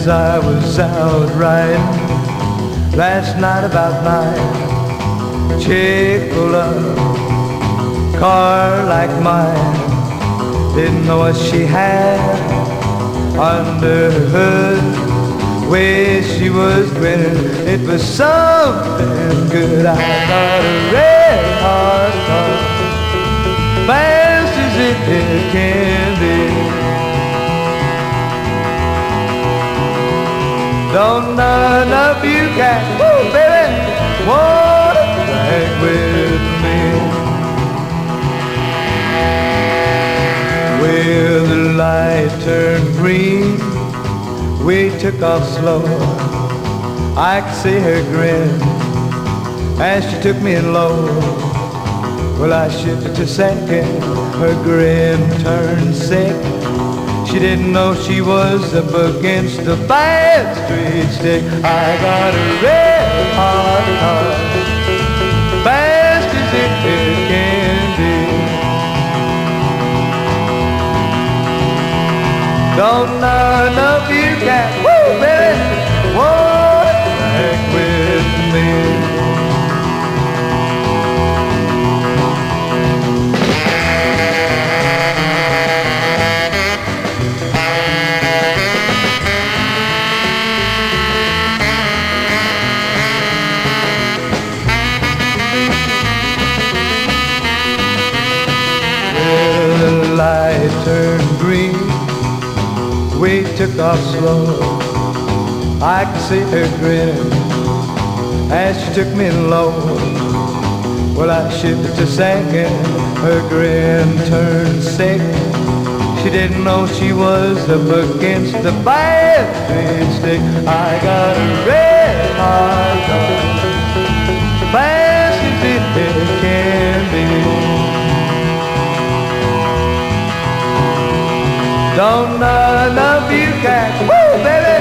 as I was out riding last night about 9. Chick pulled up, car like mine. Didn't know what she had under her hood. Way she was grinning, it was something good. I got a red hot car, fast as it can be. Don't none of you cats, woo, baby, wanna drag with me? Well, the light turned green, we took off slow. I could see her grin as she took me in low. Well, I shifted to second, her grin turned sick. She didn't know she was up against the bad street stick. I got a red hot car, fast as it can be. Don't none of you cats, woo, baby, wanna drag with me? Light turned green, we took off slow. I could see her grin as she took me low. Well, I shifted to second, her grin turned sick. She didn't know she was up against the bad street stick. I got a red hot car, fast as it can be. Don't none of you cats, woo, baby,